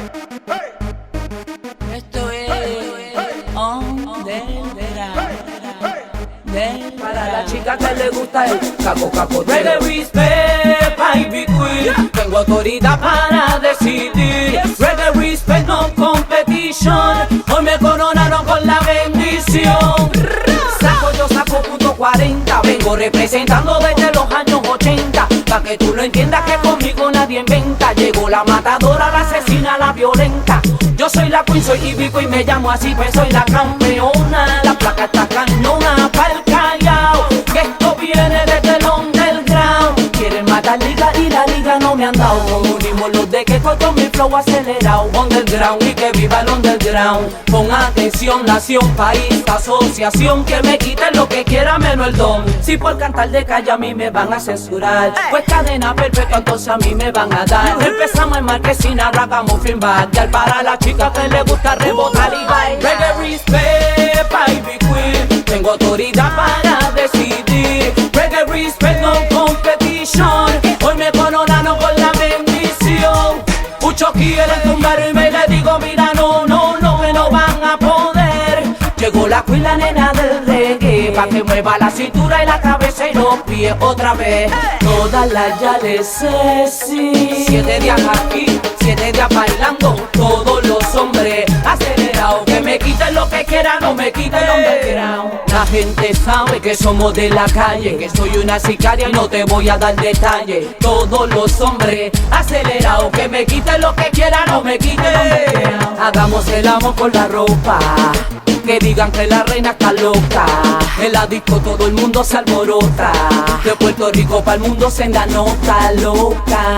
Esto es Para la chica que le gusta el caco. Reggae respect, baby queen. Tengo autoridad para decidir. Reggae respect, no competition. Hoy me coronaron con la bendición. Saco punto 40. Vengo representando desde los años 80. Pa' que tú lo entiendas que conmigo nadie inventa. Llegó la matadora, la asesina, la violenta. Yo soy la queen, soy Ibico y me llamo así, pues soy la campeona. La placa está cañona pa'l Callao, que esto viene desde el underground. Quieren matar liga y la liga no me han dado. Como unimos los de que con mi flow acelerado. Underground y que viva el underground. Pon atención, nación, país, asociación. Que me quiten lo que quiera menos el don. Si por cantar de calle a mí me van a censurar, pues cadena perpetua entonces a mí me van a dar. Empezamos en Marquesina, Ragamuffin, Backyard. Para la chica que le gusta rebotar y bailar. Reggae respect, baby queen. Tengo autoridad para decidir. Reggae respect, no competition. Hoy me coronaron con la bendición. Muchos quieren tumbarme y me le digo mira no, que no van a poder. Llegó la queen, la nena del reggae, pa' que mueva la cintura y la cabeza y los pies otra vez. Todas las ya les sé, sí. 7 días aquí, 7 días bailando. Todos los hombres acelerados. Que me quiten lo que quieran, no me quiten el underground. La gente sabe que somos de la calle, que soy una sicaria y no te voy a dar detalles. Todos los hombres acelerados. Que me quiten lo que quieran, no me quiten el underground. Hagamos el amor con la ropa. Que digan que la reina está loca. En la disco todo el mundo se alborota. De Puerto Rico para el mundo se da nota loca.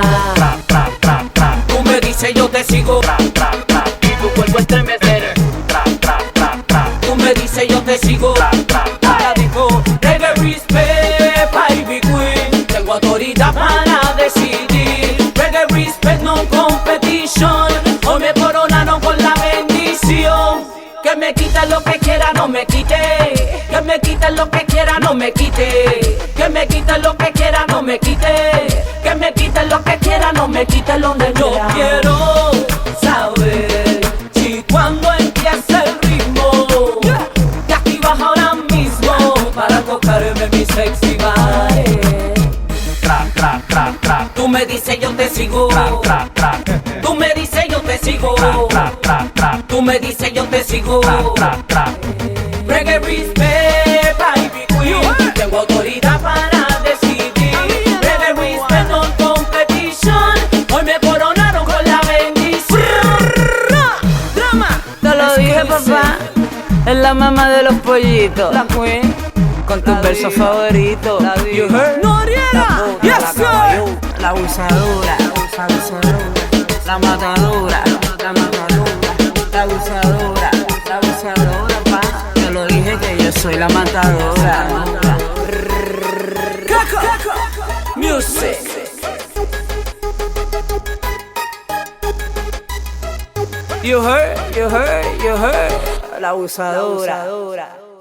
Tú me dices yo te sigo. Y tu cuerpo estremecer. Tú me dices yo te sigo. La disco reggae respect, baby queen. Tengo autoridad para decidir. Reggae respect, no competition. Hoy me coronaron con la bendición. Que me quiten lo que quiera, no me quite. Que me quiten lo que quiera, no me quite. Que me quiten lo que quiera, no me quite. Que me quiten lo que quiera, no me quite lo de yo. Quiero saber si cuando empieza el ritmo te activas ahora mismo para tocarme mi sexy body. Tú me dices yo te sigo. Tú me dices yo te sigo. Tú me dices yo te sigo. Reggae respect, baby queen. Tengo autoridad para decidir. Reggae respect, no competition. Hoy me coronaron con la bendición. Te lo dije, papá. Es la mamá de los pollitos. La queen. Con tus versos favoritos. You heard? Noriega. Yes, sir. La abusadora. La matadora. La abusadora, pa. Te lo dije que yo soy la matadora. Music. You heard. La abusadora.